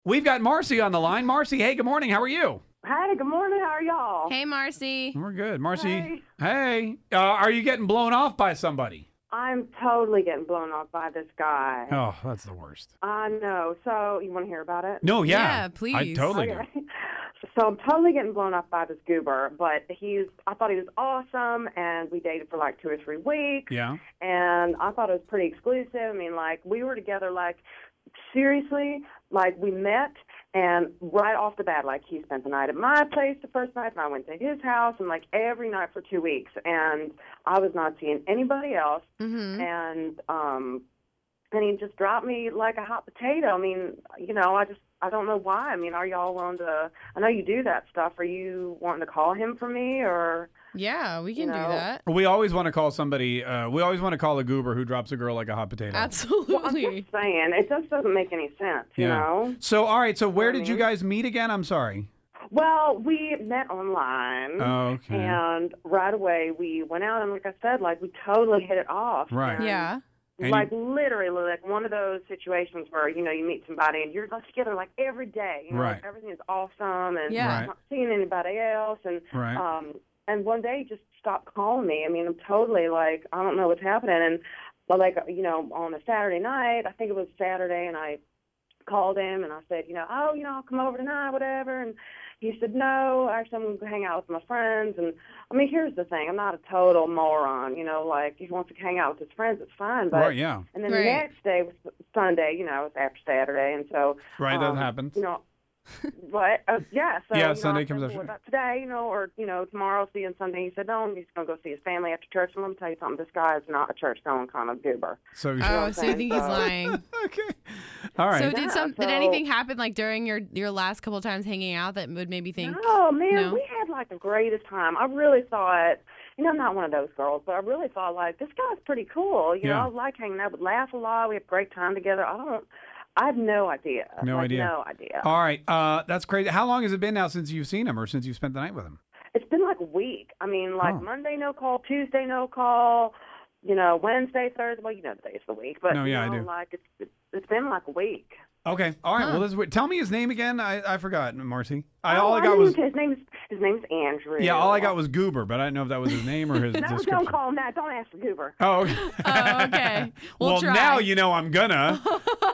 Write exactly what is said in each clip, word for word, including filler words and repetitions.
We've got Marcy on the line. Marcy, hey, good morning. How are you? Hey, good morning. How are y'all? Hey, Marcy. We're good. Marcy, Hey. hey. Uh, are you getting blown off by somebody? I'm totally getting blown off by this guy. Oh, that's the worst. I know. So, you want to hear about it? No, yeah. Yeah, I please. totally Okay. do. So I'm totally getting blown off by this goober, but he's, I thought he was awesome, and we dated for like two or three weeks. Yeah. And I thought it was pretty exclusive. I mean, like, we were together, like, seriously, like, we met, and right off the bat, like, he spent the night at my place the first night, and I went to his house, and, like, every night for two weeks. And I was not seeing anybody else. Mm-hmm. And, um, and he just dropped me like a hot potato. I mean, you know, I just, I don't know why. I mean, are y'all willing to, I know you do that stuff. Are you wanting to call him for me, or? Yeah, we can You know. do that. We always want to call somebody, uh, we always want to call a goober who drops a girl like a hot potato. Well, I'm Absolutely. just saying, it just doesn't make any sense, you Yeah. know? So, all right. So, where I did you mean- guys meet again? I'm sorry. Well, we met online. Oh, okay. And right away we went out, and like I said, like we totally hit it off. Right. And, Yeah. And like you- literally, like one of those situations where you know you meet somebody and you're like together like every day. You know, Right. like, everything is awesome, and Yeah. Right. not seeing anybody else, and Right. um, and one day he just stopped calling me. I mean, I'm totally like I don't know what's happening, and but like you know on a Saturday night, I think it was Saturday, and I called him and I said, you know, oh, you know, I'll come over tonight, whatever, and he said, no, actually, I'm going to hang out with my friends. And, I mean, here's the thing. I'm not a total moron, you know, like, if he wants to hang out with his friends, it's fine. But, Right, yeah. And then Right. the next day was Sunday, you know, it's after Saturday. And so, Right, that um, happens. You know, what? Uh, yeah, so, Yeah, you know, Sunday I said, comes well, after- what about today, you know, or, you know, tomorrow, see you on Sunday. He said, no, he's going to go see his family after church. And let me tell you something, this guy is not a church-going kind of goober. So, Oh, so you think he's So- lying? okay. All right. So Yeah, did some did so- anything happen like during your your last couple of times hanging out that would maybe think? Oh man, No? we had like the greatest time. I really thought, you know, I'm not one of those girls, but I really thought like this guy's pretty cool. You Yeah. know, I like hanging out, would laugh a lot. We have a great time together. I don't, I have no idea. No Like, idea. No idea. All right. Uh, that's crazy. How long has it been now since you've seen him or since you spent the night with him? It's been like a week. I mean, like Oh. Monday no call, Tuesday no call. You know, Wednesday, Thursday. Well, you know the days of the week, but No, you yeah, I know, do. like it's it's, it's been like a week. Okay. All right. Huh. Well, this is weird. Tell me his name again. I, I forgot, Marcy. I, oh, all I got didn't was even- his name's his name's Andrew. yeah. All I got was Goober, but I didn't know if that was his name or his No, description. don't call him that. Don't ask for Goober. Oh, okay. Oh, okay. We'll well, try. now you know I'm gonna.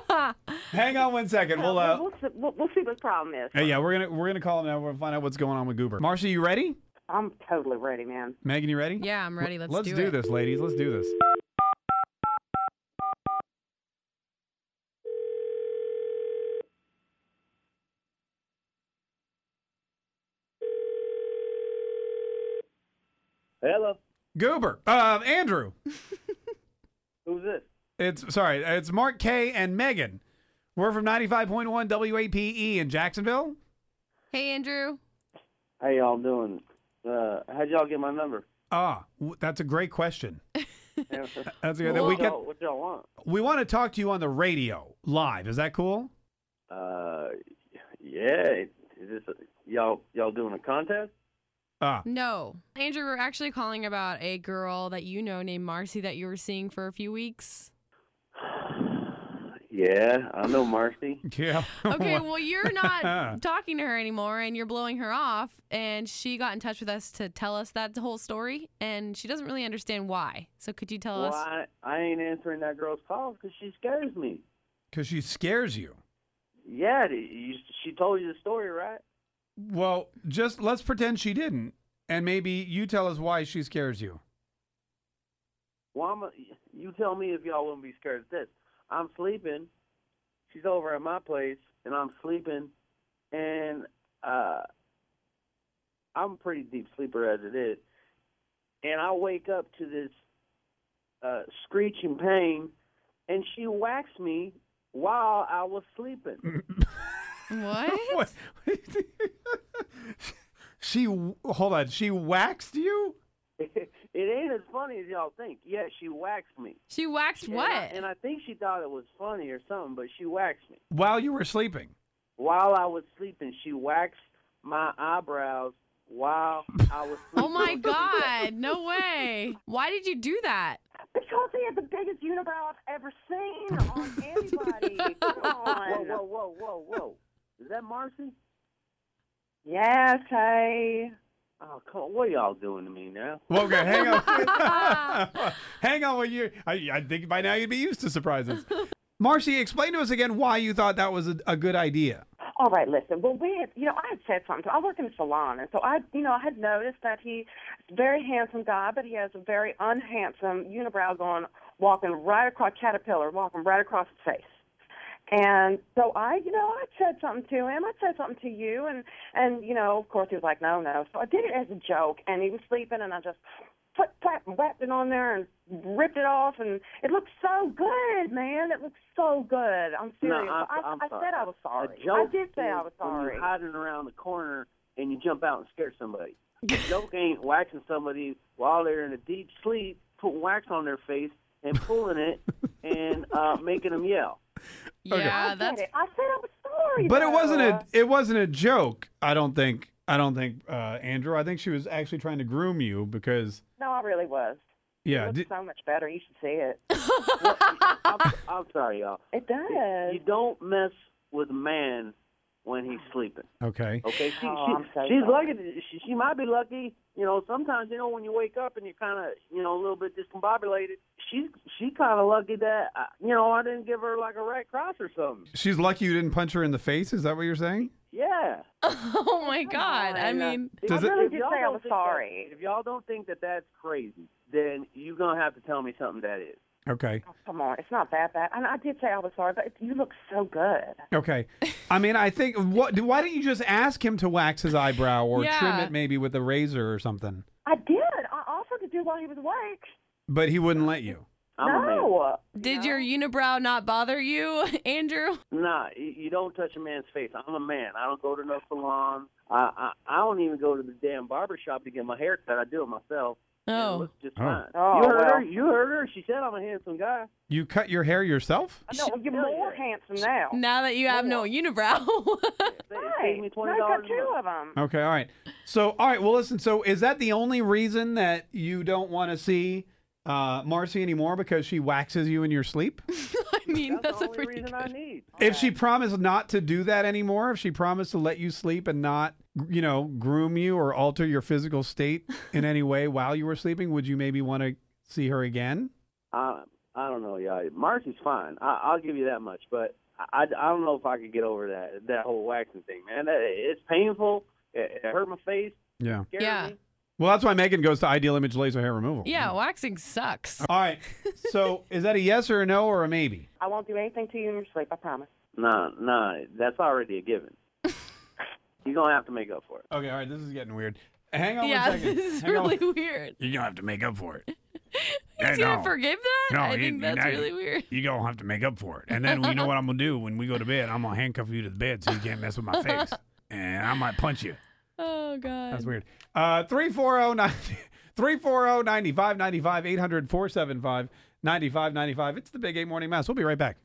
Hang on one second. We'll uh, we'll, see, we'll, we'll see what the problem is. uh, yeah, we're gonna we're gonna call him now. We'll find out what's going on with Goober. Marcy, you ready? I'm totally ready, man. Megan, you ready? Yeah, I'm ready. Let's, Let's do, do it. this, ladies. Let's do this. Hello. Goober. Uh, Andrew. Who's this? It's sorry. It's Mark K and Megan. We're from ninety-five point one W A P E in Jacksonville. Hey, Andrew. How y'all doing? Uh, how'd y'all get my number? Ah, w- that's a great question. what, That's good. we y'all, get what y'all want? we want to talk to you on the radio live. Is that cool? Uh, yeah. Is this a, y'all y'all doing a contest? Ah, No, Andrew, we're actually calling about a girl that you know named Marcy that you were seeing for a few weeks. Yeah, I know Marcy. yeah. Okay, well, you're not talking to her anymore and you're blowing her off. And she got in touch with us to tell us that whole story. And she doesn't really understand why. So could you tell Well, us? I, I ain't answering that girl's calls because she scares me. Because she scares you. Yeah, you, she told you the story, right? Well, just let's pretend she didn't, and maybe you tell us why she scares you. Well, I'm a, you tell me if y'all wouldn't be scared of this. I'm sleeping. She's over at my place, and I'm sleeping, and uh, I'm a pretty deep sleeper as it is. And I wake up to this uh, screeching pain, and she whacks me while I was sleeping. What? What? she hold on. She waxed you? It ain't as funny as y'all think. Yeah, she waxed me. She waxed And what? I, and I think she thought it was funny or something, but she waxed me. While you were sleeping. While I was sleeping, she waxed my eyebrows while I was sleeping. Oh my God, no way. Why did you do that? Because he had the biggest unibrow I've ever seen on anybody. Come Whoa, on. whoa, whoa, whoa, whoa. Is that Marcy? Yes, hey. Oh, come on. What are y'all doing to me now? Well, okay, hang on. Hang on one year. I, I think by now you'd be used to surprises. Marcy, explain to us again why you thought that was a, a good idea. All right, listen. Well, we had, you know, I had said something. To, I work in a salon, and so I, you know, I had noticed that he's a very handsome guy, but he has a very unhandsome unibrow going, walking right across Caterpillar, walking right across his face. And so I, you know, I said something to him. I said something to you, and and you know, of course, he was like, no, no. So I did it as a joke, and he was sleeping, and I just put put whacked it on there and ripped it off, and it looked so good, man. It looked so good. I'm serious. No, I'm, I, I'm I sorry. said I was sorry. A joke I did say is I was when sorry. you're hiding around the corner and you jump out and scare somebody. A joke ain't waxing somebody while they're in a deep sleep, putting wax on their face and pulling it and uh, making them yell. Yeah, I that's said it. I said I was sorry. But it wasn't though. a it wasn't a joke. I don't think. I don't think, uh, Andrew. I think she was actually trying to groom you because. No, I really was. Yeah. It looks Did, so much better. You should see it. Well, I'm, I'm sorry, y'all. It does. You don't mess with a man when he's sleeping. okay. Okay, she, Oh, she I'm so she's sorry. lucky. to- She, she might be lucky. You know, sometimes you know when you wake up and you're kind of you know a little bit discombobulated. She's she kind of lucky that uh, you know I didn't give her like a red cross or something. She's lucky you didn't punch her in the face. Is that what you're saying? Yeah. oh my god. I on. mean, If- Does I it- really if did y'all say I don't was think that- sorry. if y'all don't think that that's crazy, then you're gonna have to tell me something that is. Okay. Oh, come on, it's not that bad. And I did say I was sorry, but it, you look so good. Okay. I mean, I think what? Why don't you just ask him to wax his eyebrow or trim Yeah. it maybe with a razor or something? I did. I offered to do while he was awake. But he wouldn't let you. I'm a man. no. did No. your unibrow not bother you, Andrew? Nah, you you don't touch a man's face. I'm a man. I don't go to no salon. I I, I don't even go to the damn barber shop to get my hair cut. I do it myself. And it Oh. looks just Oh. fine. Oh, you heard well. her. You heard her. She said I'm a handsome guy. You cut your hair yourself? No, you're Hell more yeah. handsome now. Now that you have no More. unibrow. It Right. saved me twenty Now I dollars got a two month. of them. Okay, all right. So, all right, well, listen, so is that the only reason that you don't want to see uh, Marcy anymore because she waxes you in your sleep? I mean, That's, that's, the a only pretty reason good. I need. If she promised not to do that anymore, if she promised to let you sleep and not, you know, groom you or alter your physical state in any way while you were sleeping, would you maybe want to see her again? I I don't know, y'all. Marcy's fine. I, I'll give you that much, but I, I don't know if I could get over that that whole waxing thing, man. That, it's painful. It, it hurt my face. Yeah. Scared Yeah. me. Well, that's why Megan goes to Ideal Image Laser Hair Removal. Yeah, waxing sucks. All right. So is that a yes or a no or a maybe? I won't do anything to you in your sleep, I promise. Nah, nah. That's already a given. You're gonna have to make up for it. Okay, all right. This is getting weird. Hang on Yeah, one second. this is Hang on. really weird. You're going to have to make up for it. He's gonna forgive that? No, I you- think that's you- really weird. You're going to have to make up for it. And then you know what I'm going to do when we go to bed? I'm going to handcuff you to the bed so you can't mess with my face. And I might punch you. Oh god. That's weird. Uh, three four zero nine three four zero nine five nine five eight hundred four seven five nine five nine five. It's the Big eight Morning Mass. We'll be right back.